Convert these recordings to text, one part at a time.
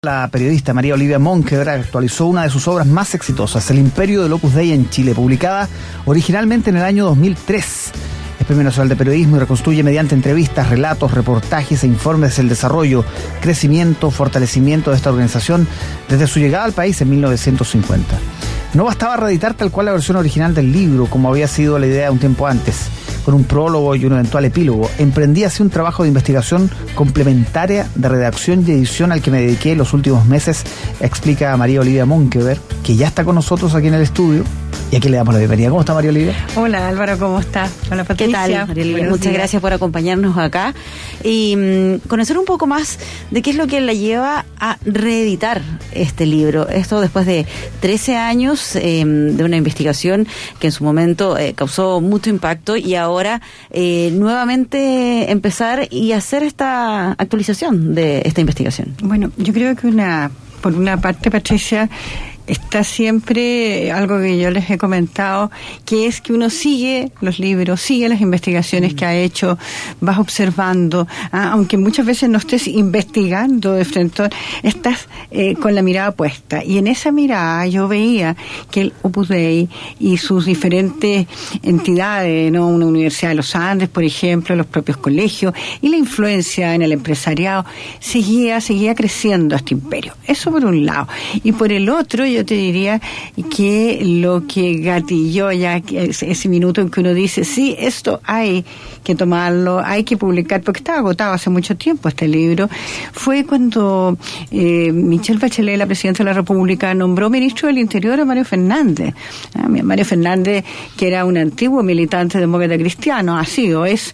La periodista María Olivia Monkever actualizó una de sus obras más exitosas, El Imperio del Opus Dei en Chile, publicada originalmente en el año 2003. Es Premio Nacional de Periodismo y reconstruye mediante entrevistas, relatos, reportajes e informes el desarrollo, crecimiento, fortalecimiento de esta organización desde su llegada al país en 1950. No bastaba reeditar tal cual la versión original del libro, como había sido la idea un tiempo antes. Con un prólogo y un eventual epílogo, emprendí así un trabajo de investigación complementaria de redacción y edición al que me dediqué los últimos meses, explica María Olivia Monkever, que ya está con nosotros aquí en el estudio. Y aquí le damos la bienvenida. ¿Cómo está María Olivia? Hola Álvaro, ¿cómo estás? Hola Patricia. ¿Qué tal, María Olivia? Muchas gracias por acompañarnos acá y conocer un poco más de qué es lo que la lleva a reeditar este libro. Esto después de 13 años de una investigación que en su momento causó mucho impacto y ahora nuevamente empezar y hacer esta actualización de esta investigación. Bueno, yo creo que por una parte, Patricia, está siempre algo que yo les he comentado, que es que uno sigue los libros, sigue las investigaciones que ha hecho, vas observando, aunque muchas veces no estés investigando de frente, estás con la mirada puesta. Y en esa mirada yo veía que el Opus Dei y sus diferentes entidades, ¿no? Una Universidad de los Andes, por ejemplo, los propios colegios, y la influencia en el empresariado, seguía creciendo este imperio. Eso por un lado. Y por el otro, yo te diría que lo que gatilló ya ese minuto en que uno dice, sí, esto hay que tomarlo, hay que publicar, porque estaba agotado hace mucho tiempo este libro, fue cuando Michelle Bachelet, la Presidenta de la República, nombró ministro del Interior a Mario Fernández. Mario Fernández, que era un antiguo militante demócrata cristiano, ha sido, es,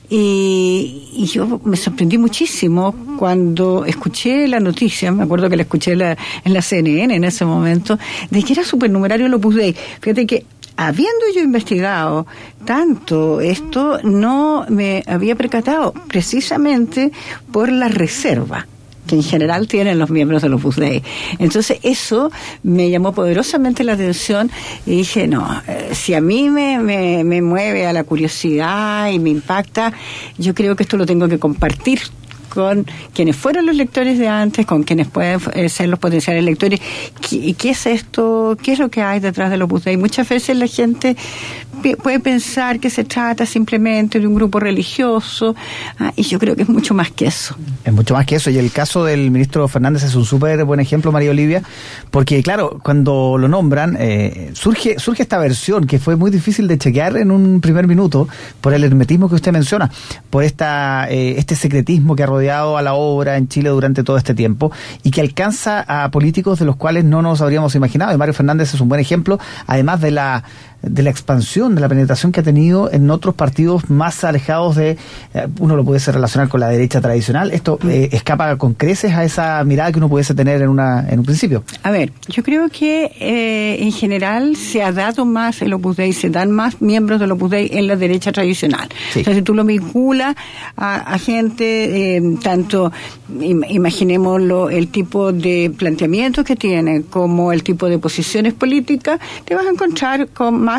y yo me sorprendí muchísimo cuando escuché la noticia, me acuerdo que la escuché en la CNN en ese momento, de que era supernumerario el Opus Dei. Fíjate que habiendo yo investigado tanto esto, no me había percatado precisamente por la reserva que en general tienen los miembros del Opus Dei. Entonces eso me llamó poderosamente la atención y dije, no, si a mí me mueve a la curiosidad y me impacta, yo creo que esto lo tengo que compartir con quienes fueron los lectores de antes, con quienes pueden ser los potenciales lectores. ¿Qué es esto? ¿Qué es lo que hay detrás del Opus Dei? Muchas veces la gente puede pensar que se trata simplemente de un grupo religioso, y yo creo que es mucho más que eso. Es mucho más que eso, y el caso del ministro Fernández es un súper buen ejemplo, María Olivia, porque claro, cuando lo nombran, surge esta versión que fue muy difícil de chequear en un primer minuto, por el hermetismo que usted menciona, por este secretismo que ha rodeado a la obra en Chile durante todo este tiempo, y que alcanza a políticos de los cuales no nos habríamos imaginado, y Mario Fernández es un buen ejemplo, además de la expansión, de la penetración que ha tenido en otros partidos más alejados de, uno lo pudiese relacionar con la derecha tradicional. Esto escapa con creces a esa mirada que uno pudiese tener en un principio. A ver, yo creo que en general se ha dado más el Opus Dei, se dan más miembros del Opus Dei en la derecha tradicional. Sí. Entonces, si tú lo vinculas a gente, tanto, imaginémoslo, el tipo de planteamientos que tienen, como el tipo de posiciones políticas, te vas a encontrar con más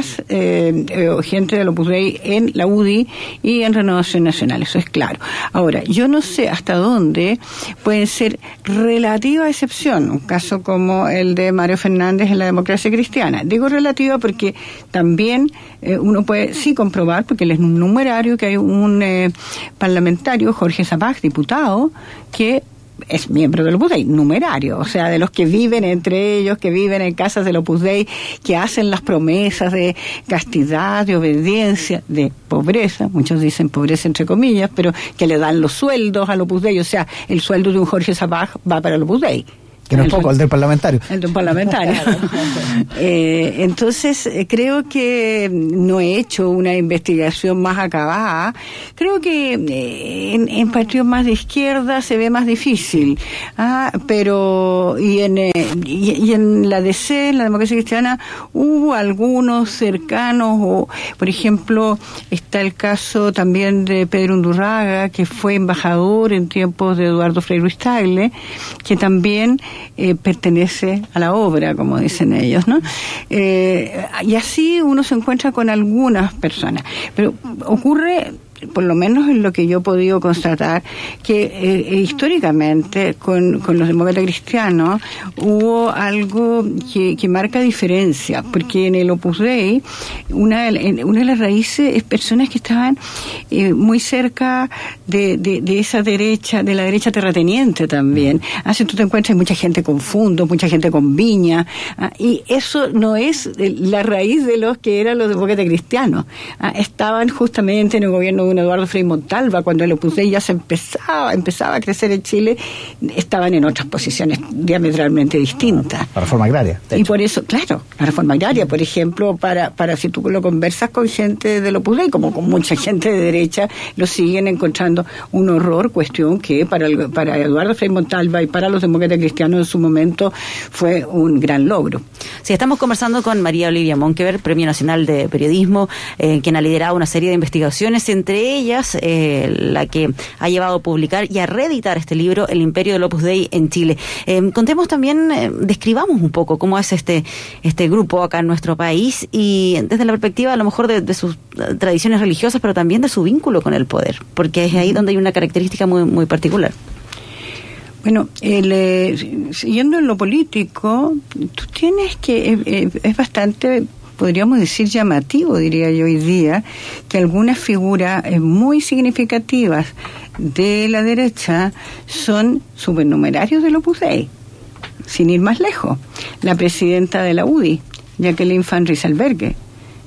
gente del Opus Dei en la UDI y en Renovación Nacional, eso es claro. Ahora, yo no sé hasta dónde pueden ser relativa excepción, un caso como el de Mario Fernández en la Democracia Cristiana. Digo relativa porque también uno puede sí comprobar, porque él es un numerario, que hay un parlamentario, Jorge Zapag, diputado, que es miembro del Opus Dei, numerario, o sea, de los que viven entre ellos, que viven en casas del Opus Dei, que hacen las promesas de castidad, de obediencia, de pobreza, muchos dicen pobreza entre comillas, pero que le dan los sueldos al Opus Dei, o sea, el sueldo de un Jorge Zapag va para el Opus Dei. Que no es poco, el del parlamentario. El del parlamentario. Entonces, creo que no he hecho una investigación más acabada. Creo que en partidos más de izquierda se ve más difícil. Pero, y en la DC, en la Democracia Cristiana, hubo algunos cercanos, o, por ejemplo, está el caso también de Pedro Undurraga, que fue embajador en tiempos de Eduardo Frei Ruiz-Tagle, que también pertenece a la obra, como dicen ellos, ¿no? Y así uno se encuentra con algunas personas, pero ocurre por lo menos en lo que yo he podido constatar, que históricamente con los demócratas cristianos hubo algo que marca diferencia, porque en el Opus Dei una de las raíces es personas que estaban muy cerca de esa derecha, de la derecha terrateniente también. Así tú te encuentras mucha gente con Fundos, mucha gente con Viña, y eso no es la raíz de los que eran los demócratas cristianos. Estaban justamente en el gobierno de un Eduardo Frei Montalva, cuando el Opus Dei ya se empezaba a crecer en Chile, estaban en otras posiciones diametralmente distintas. La reforma agraria. Y por eso, claro, la reforma agraria, por ejemplo, para si tú lo conversas con gente del Opus Dei, como con mucha gente de derecha, lo siguen encontrando un horror, cuestión que para Eduardo Frei Montalva y para los demócratas cristianos en su momento fue un gran logro. Sí, estamos conversando con María Olivia Monkeberg, Premio Nacional de Periodismo, quien ha liderado una serie de investigaciones, entre ellas la que ha llevado a publicar y a reeditar este libro, El Imperio del Opus Dei en Chile. Contemos también, describamos un poco cómo es este grupo acá en nuestro país y desde la perspectiva a lo mejor de sus tradiciones religiosas, pero también de su vínculo con el poder, porque es ahí donde hay una característica muy, muy particular. Bueno, siguiendo en lo político, tú tienes que, es bastante, podríamos decir, llamativo, diría yo hoy día, que algunas figuras muy significativas de la derecha son supernumerarios del Opus Dei, sin ir más lejos. La presidenta de la UDI, Jacqueline van Rieselberghe,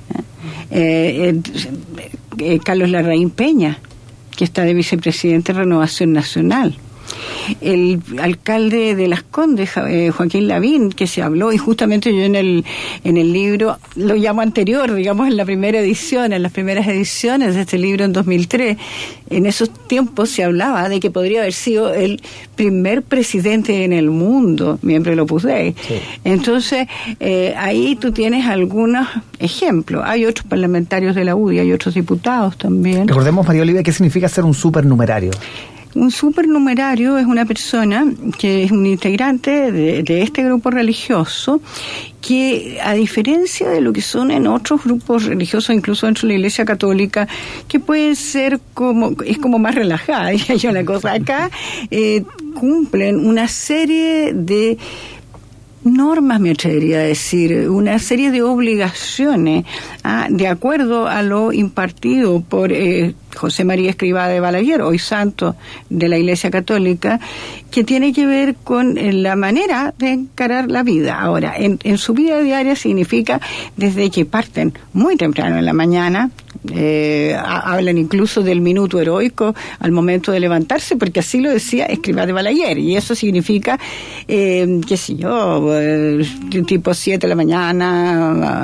Carlos Larraín Peña, que está de vicepresidente de Renovación Nacional. El alcalde de Las Condes, Joaquín Lavín, que se habló, y justamente yo en el libro, lo llamo anterior, digamos en las primeras ediciones de este libro en 2003, en esos tiempos se hablaba de que podría haber sido el primer presidente en el mundo, miembro del Opus Dei. Sí. Entonces, ahí tú tienes algunos ejemplos. Hay otros parlamentarios de la UDI, hay otros diputados también. Recordemos, María Olivia, ¿qué significa ser un supernumerario? Un supernumerario es una persona que es un integrante de este grupo religioso que, a diferencia de lo que son en otros grupos religiosos, incluso dentro de la Iglesia Católica, que pueden ser es como más relajada, diría yo la cosa, acá cumplen una serie de normas, me atrevería a decir, una serie de obligaciones, de acuerdo a lo impartido por José María Escrivá de Balaguer, hoy santo de la Iglesia Católica, que tiene que ver con la manera de encarar la vida. Ahora, en su vida diaria significa desde que parten muy temprano en la mañana, hablan incluso del minuto heroico al momento de levantarse, porque así lo decía Escrivá de Balaguer, y eso significa, qué sé yo, tipo 7 de la mañana,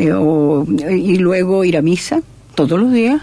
y luego ir a misa todos los días.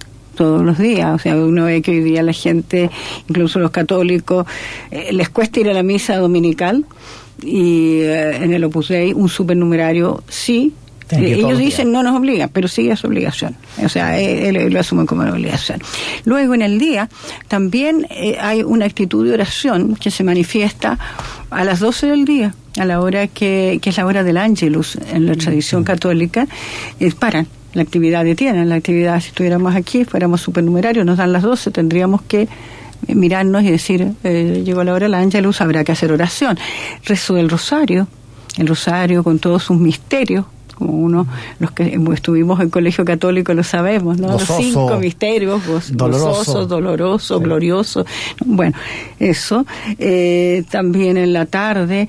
O sea, uno ve que hoy día la gente, incluso los católicos, les cuesta ir a la misa dominical, y en el Opus Dei un supernumerario sí. Ellos dicen no nos obligan, pero sí es obligación. O sea, lo asumen como una obligación. Luego, en el día, también hay una actitud de oración que se manifiesta a las 12 del día, a la hora que es la hora del Ángelus en la tradición católica. Paran. La actividad detienen, la actividad, si estuviéramos aquí, fuéramos supernumerarios, nos dan las 12, tendríamos que mirarnos y decir, llegó la hora del Ángelus, habrá que hacer oración. Rezo del rosario, el rosario con todos sus misterios, como los que estuvimos en colegio católico lo sabemos, ¿no? Gozoso, los 5 misterios, gozoso, doloroso, sí, glorioso. Bueno, eso. También en la tarde,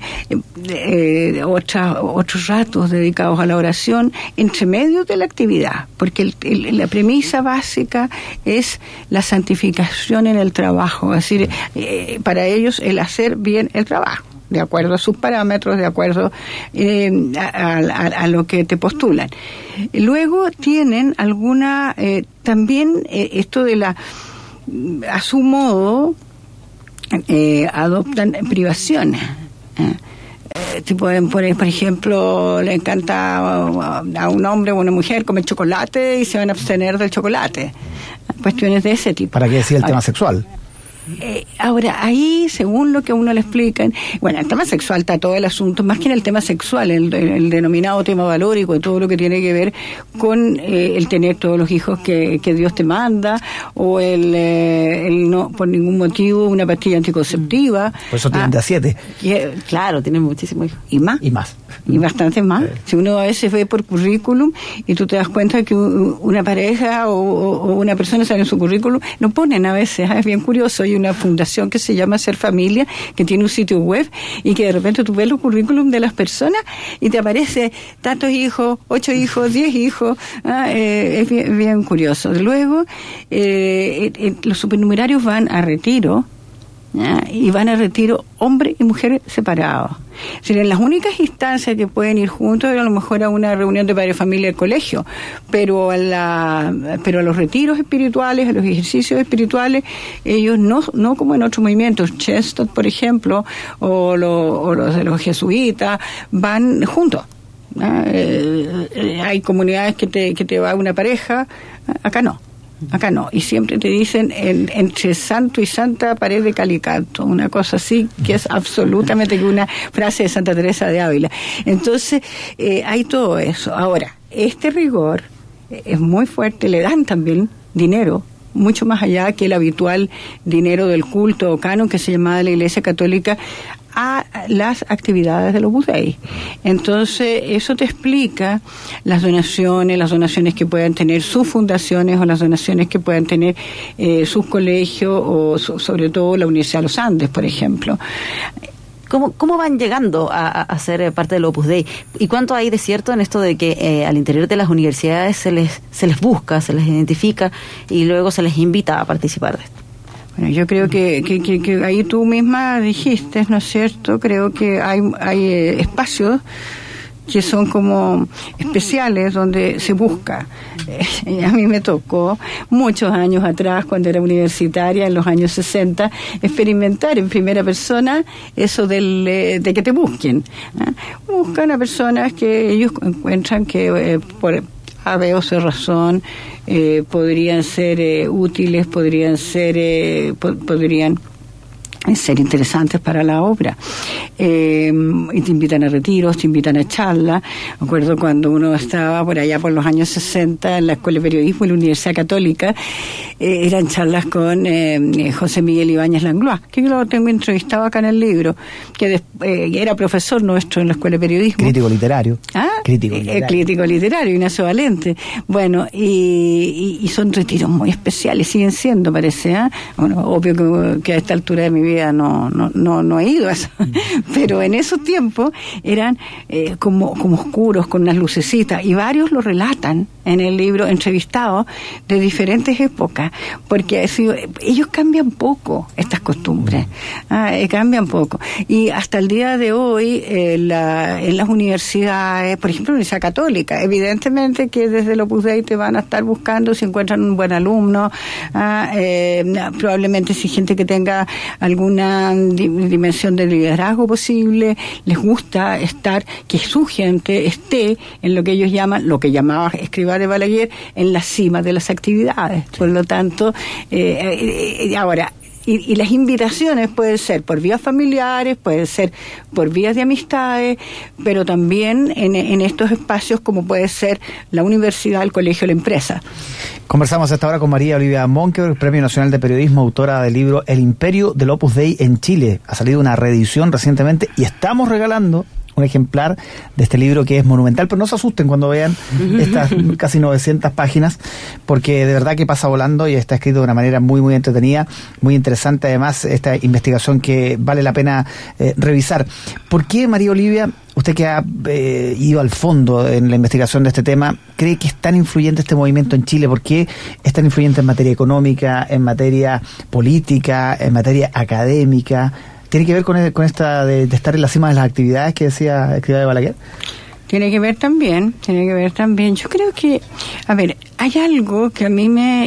otros ratos dedicados a la oración, entre medio de la actividad, porque la premisa básica es la santificación en el trabajo, es decir, para ellos el hacer bien el trabajo, de acuerdo a sus parámetros, de acuerdo a lo que te postulan. Luego tienen alguna, también esto de a su modo, adoptan privaciones. Por ejemplo, le encanta a un hombre o una mujer comer chocolate y se van a abstener del chocolate. Cuestiones de ese tipo. ¿Para qué decir el tema sexual? Ahora, ahí, según lo que a uno le explican, bueno, el tema sexual está todo el asunto, más que en el tema sexual, el denominado tema valórico, todo lo que tiene que ver con el tener todos los hijos que Dios te manda, o el no, por ningún motivo, una pastilla anticonceptiva. Por eso tienen de a 7. Claro, tienen muchísimos hijos. Y más. Y bastante más. Si uno a veces ve por currículum y tú te das cuenta que una pareja o una persona sale en su currículum, lo ponen a veces, es bien curioso. Hay una fundación que se llama Ser Familia, que tiene un sitio web, y que de repente tú ves los currículum de las personas y te aparece tantos hijos, 8 hijos, 10 hijos. Es bien curioso. Luego, los supernumerarios van a retiro, y van a retiro hombre y mujer separados. Es decir, en las únicas instancias que pueden ir juntos, a lo mejor a una reunión de padre y familia del colegio, pero a los retiros espirituales, a los ejercicios espirituales, ellos no como en otros movimientos, Chestot, por ejemplo, o los de los jesuitas, van juntos. Hay comunidades que te va una pareja, acá no. Acá no, y siempre te dicen entre santo y santa pared de calicanto, una cosa así que es absolutamente que una frase de Santa Teresa de Ávila. Entonces, hay todo eso. Ahora, este rigor es muy fuerte, le dan también dinero, mucho más allá que el habitual dinero del culto o canon que se llamaba la Iglesia Católica, a las actividades de los Opus Dei. Entonces, eso te explica las donaciones que puedan tener sus fundaciones o las donaciones que puedan tener sus colegios o sobre todo la Universidad de los Andes, por ejemplo. ¿Cómo van llegando a ser parte del Opus Dei? ¿Y cuánto hay de cierto en esto de que al interior de las universidades se les busca, se les identifica y luego se les invita a participar de esto? Bueno, yo creo que ahí tú misma dijiste, ¿no es cierto? Creo que hay espacios que son como especiales donde se busca. A mí me tocó muchos años atrás, cuando era universitaria, en los años 60, experimentar en primera persona eso de que te busquen. Buscan a personas que ellos encuentran que por A, B o C razón podrían ser útiles, podrían ser interesantes para la obra. Y te invitan a retiros, te invitan a charlas. Me acuerdo cuando uno estaba por allá por los años 60 en la Escuela de Periodismo y la Universidad Católica, eran charlas con José Miguel Ibáñez Langlois, que yo lo tengo entrevistado acá en el libro, que era profesor nuestro en la Escuela de Periodismo. Crítico literario. Crítico literario, Ignacio Valente. Bueno, y son retiros muy especiales, siguen siendo, parece. Bueno, obvio que a esta altura de mi vida no he ido a eso. Pero en esos tiempos eran como oscuros, con unas lucecitas, y varios lo relatan en el libro, entrevistados de diferentes épocas, porque ellos cambian poco estas costumbres, cambian poco, y hasta el día de hoy en las universidades, por ejemplo, la Universidad Católica, evidentemente que desde el Opus Dei te van a estar buscando si encuentran un buen alumno, probablemente si gente que tenga alguna dimensión de liderazgo posible, les gusta que su gente esté en lo que ellos llaman, lo que llamaba Escrivá de Balaguer, en la cima de las actividades. Por lo tanto, ahora, y las invitaciones pueden ser por vías familiares, pueden ser por vías de amistades, pero también en estos espacios como puede ser la universidad, el colegio, la empresa. Conversamos hasta ahora con María Olivia Monkeberg, Premio Nacional de Periodismo, autora del libro El Imperio del Opus Dei en Chile. Ha salido una reedición recientemente y estamos regalando un ejemplar de este libro que es monumental, pero no se asusten cuando vean estas casi 900 páginas, porque de verdad que pasa volando y está escrito de una manera muy, muy entretenida, muy interesante, además, esta investigación que vale la pena revisar. ¿Por qué, María Olivia, usted que ha ido al fondo en la investigación de este tema, cree que es tan influyente este movimiento en Chile? ¿Por qué es tan influyente en materia económica, en materia política, en materia académica? ¿Tiene que ver con esta de estar en la cima de las actividades que decía Escrivá de Balaguer? Tiene que ver también. Yo creo que, a ver, hay algo que a mí me ha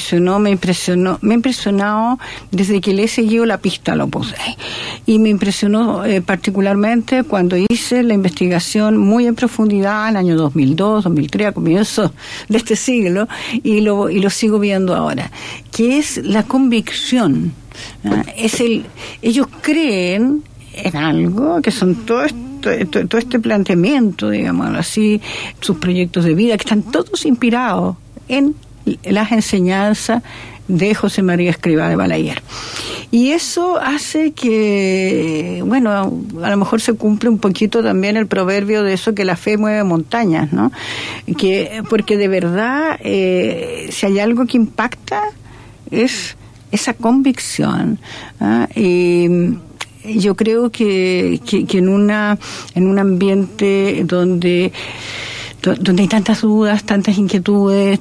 impresionado desde que le he seguido la pista al Opus Dei. Y me impresionó particularmente cuando hice la investigación muy en profundidad en el año 2002, 2003, a comienzos de este siglo, y lo sigo viendo ahora, que es la convicción. Ellos creen en algo, que son todo este planteamiento, digamos así, sus proyectos de vida, que están todos inspirados en las enseñanzas de José María Escrivá de Balaguer. Y eso hace que, bueno, a lo mejor se cumple un poquito también el proverbio de eso, que la fe mueve montañas, ¿no? Porque de verdad, si hay algo que impacta, es esa convicción, ¿ah? Y yo creo que en un ambiente donde hay tantas dudas, tantas inquietudes,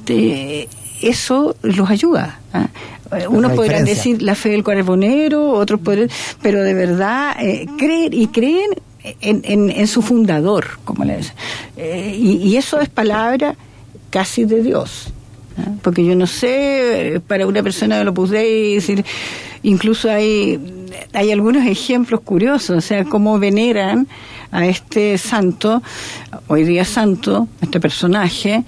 eso los ayuda, ¿eh? Unos podrán decir la fe del carbonero, otros podrán, pero de verdad creen en su fundador, como le dicen, y eso es palabra casi de Dios, ¿eh? Porque yo no sé, para una persona del Opus Dei, decir, incluso hay algunos ejemplos curiosos, o sea, cómo veneran a este santo, hoy día santo, este personaje,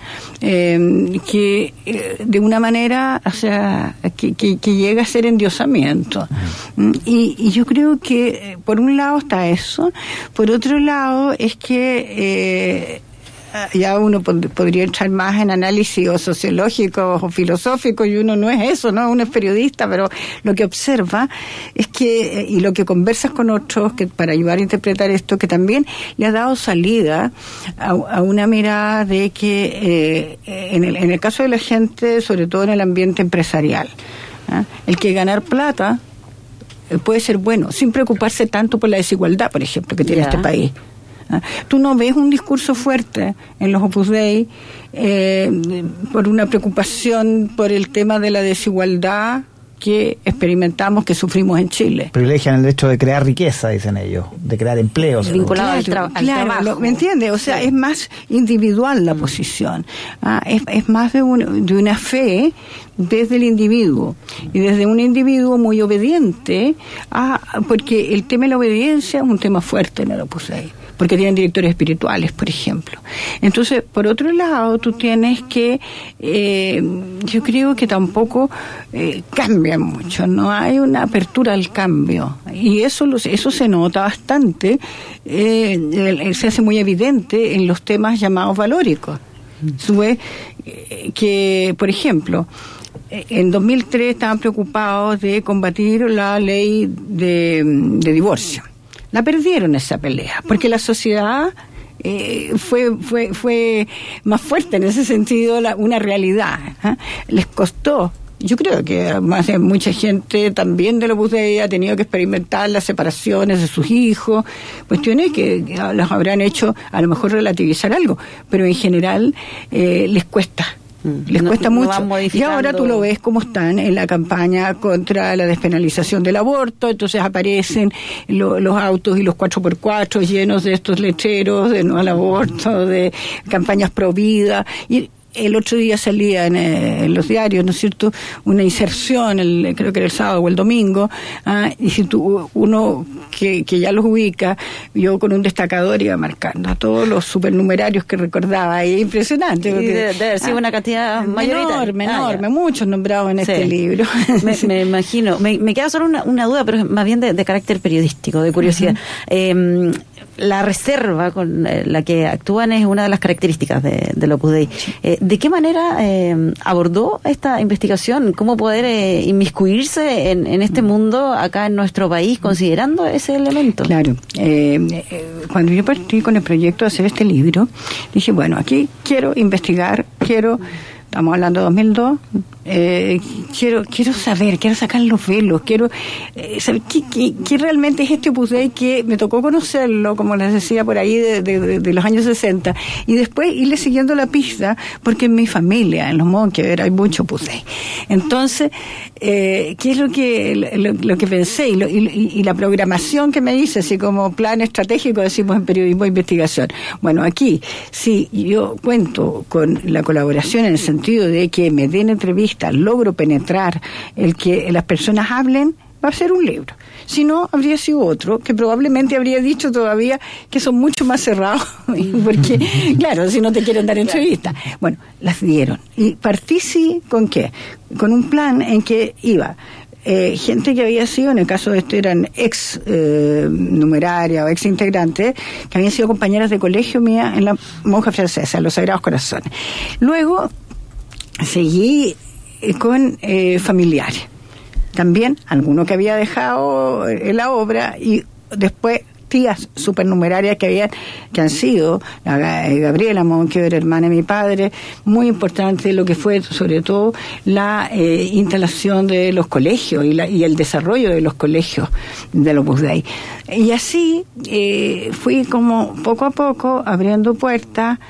que de una manera, o sea, que llega a ser endiosamiento. Y yo creo que por un lado está eso, por otro lado es que ya uno podría entrar más en análisis o sociológico o filosófico, y uno no es eso, ¿no? Uno es periodista, pero lo que observa es que, y lo que conversas con otros, que para ayudar a interpretar esto, que también le ha dado salida a una mirada de que en el caso de la gente, sobre todo en el ambiente empresarial, ¿eh? El que ganar plata puede ser bueno, sin preocuparse tanto por la desigualdad, por ejemplo, que tiene este país. Tú no ves un discurso fuerte en los Opus Dei por una preocupación por el tema de la desigualdad que experimentamos, que sufrimos en Chile. Privilegian el hecho de crear riqueza, dicen ellos, de crear empleos. Vinculado al trabajo. ¿Me entiendes? O sea, es más individual la posición. Es más de una fe desde el individuo, y desde un individuo muy obediente, porque el tema de la obediencia es un tema fuerte en el Opus Dei, porque tienen directores espirituales, por ejemplo. Entonces, por otro lado, tú tienes que, yo creo que tampoco cambian mucho, no hay una apertura al cambio, y eso se nota bastante, se hace muy evidente en los temas llamados valóricos. Sube que, por ejemplo, en 2003 estaban preocupados de combatir la ley de divorcio. La perdieron esa pelea, porque la sociedad fue más fuerte en ese sentido, una realidad. Les costó. Yo creo que más de mucha gente también de la Opus Dei ha tenido que experimentar las separaciones de sus hijos, cuestiones que las habrán hecho a lo mejor relativizar algo, pero en general les cuesta. Les cuesta mucho. Y ahora tú lo ves como están en la campaña contra la despenalización del aborto, entonces aparecen los autos y los 4x4 llenos de estos letreros de no al aborto, de campañas pro vida. Y el otro día salía en los diarios, ¿no es cierto?, una inserción, creo que era el sábado o el domingo, y si uno que ya los ubica, yo con un destacador iba marcando a todos los supernumerarios que recordaba, y impresionante. Porque, debe haber sido una cantidad mayoritaria. Enorme, muchos nombrados en este libro. Me imagino. Me queda solo una duda, pero más bien de carácter periodístico, de curiosidad. La reserva con la que actúan es una de las características del Opus Dei. ¿De qué manera abordó esta investigación? ¿Cómo poder inmiscuirse en este mundo acá en nuestro país, considerando ese elemento? Claro. Cuando yo partí con el proyecto de hacer este libro, dije, bueno, aquí quiero investigar, quiero estamos hablando de 2002, quiero saber, quiero sacar los velos, quiero saber qué realmente es este Opus Dei, que me tocó conocerlo, como les decía, por ahí de los años 60, y después irle siguiendo la pista, porque en mi familia, en los Monkever, hay mucho Opus Dei. Entonces, ¿qué es lo que pensé? Y la programación que me hice, así como plan estratégico, decimos en periodismo de investigación. Bueno, aquí, sí, yo cuento con la colaboración en el sentido de que me den entrevistas, logro penetrar el que las personas hablen, va a ser un libro. Si no, habría sido otro, que probablemente habría dicho todavía que son mucho más cerrados, porque, claro, si no te quieren dar entrevistas. Bueno, las dieron. Y partí, sí, ¿con qué? Con un plan en que iba gente que había sido, en el caso de esto eran ex numeraria o ex integrantes, que habían sido compañeras de colegio mía en la Monja Francesa, en los Sagrados Corazones. Luego seguí con familiares. También alguno que había dejado la obra, y después tías supernumerarias que han sido Gabriela Monkever, hermana de mi padre, muy importante lo que fue sobre todo la instalación de los colegios y el desarrollo de los colegios del Opus Dei. Y así fui como poco a poco abriendo puertas,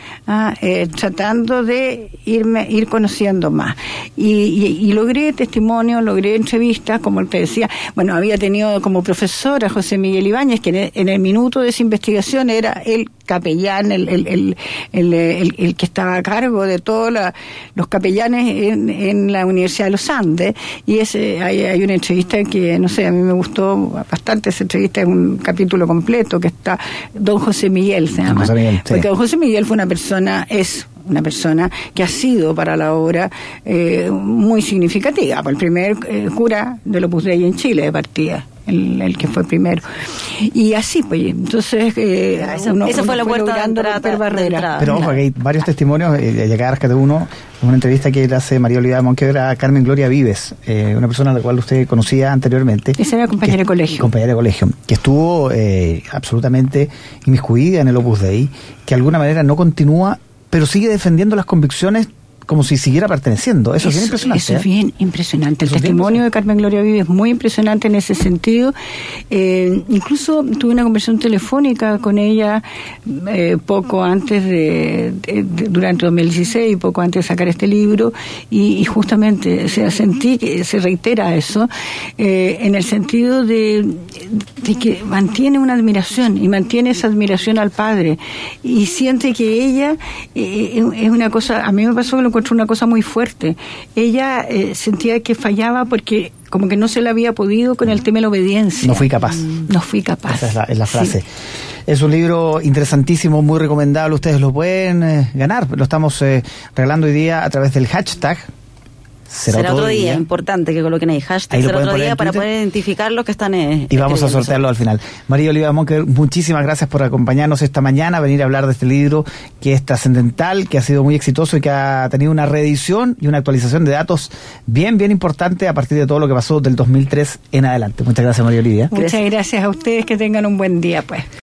tratando de ir conociendo más. Y logré testimonios, logré entrevistas, como te decía. Bueno, había tenido como profesor a José Miguel Ibáñez, que en el minuto de esa investigación era el capellán, el que estaba a cargo de todos los capellanes en la Universidad de los Andes. Y hay una entrevista que, no sé, a mí me gustó bastante esa entrevista, es un capítulo completo, que está don José Miguel, se llama. José Miguel, sí. Porque don José Miguel es una persona que ha sido para la obra muy significativa, el primer cura del Opus Dei en Chile de partida. El que fue primero. Y así, pues, entonces esa fue la puerta de entrada. Pero ojo, que hay varios testimonios, y acá rescate uno, una entrevista que le hace María Olivia Monkever a Carmen Gloria Vives, una persona a la cual usted conocía anteriormente. Esa era compañera de colegio. Compañera de colegio, que estuvo absolutamente inmiscuida en el Opus Dei, que de alguna manera no continúa, pero sigue defendiendo las convicciones como si siguiera perteneciendo. Eso es bien impresionante. Eso es bien impresionante. El testimonio de Carmen Gloria Vives es muy impresionante en ese sentido. Incluso tuve una conversación telefónica con ella poco antes durante 2016, poco antes de sacar este libro, y justamente sentí que se reitera eso, en el sentido de que mantiene una admiración, y mantiene esa admiración al padre, y siente que ella es una cosa, a mí me pasó que lo encontré una cosa muy fuerte. Ella sentía que fallaba porque como que no se le había podido con el tema de la obediencia. No fui capaz. No fui capaz. Esa es la frase. Sí. Es un libro interesantísimo, muy recomendable. Ustedes lo pueden ganar. Lo estamos regalando hoy día a través del hashtag Será otro día. Importante que coloquen ahí hashtag será otro día para poder identificar los que están y vamos a sortearlo al final. María Olivia Monkever, muchísimas gracias por acompañarnos esta mañana, venir a hablar de este libro que es trascendental, que ha sido muy exitoso y que ha tenido una reedición y una actualización de datos bien importante a partir de todo lo que pasó del 2003 en adelante. Muchas gracias, María Olivia. Muchas gracias a ustedes, que tengan un buen día, pues.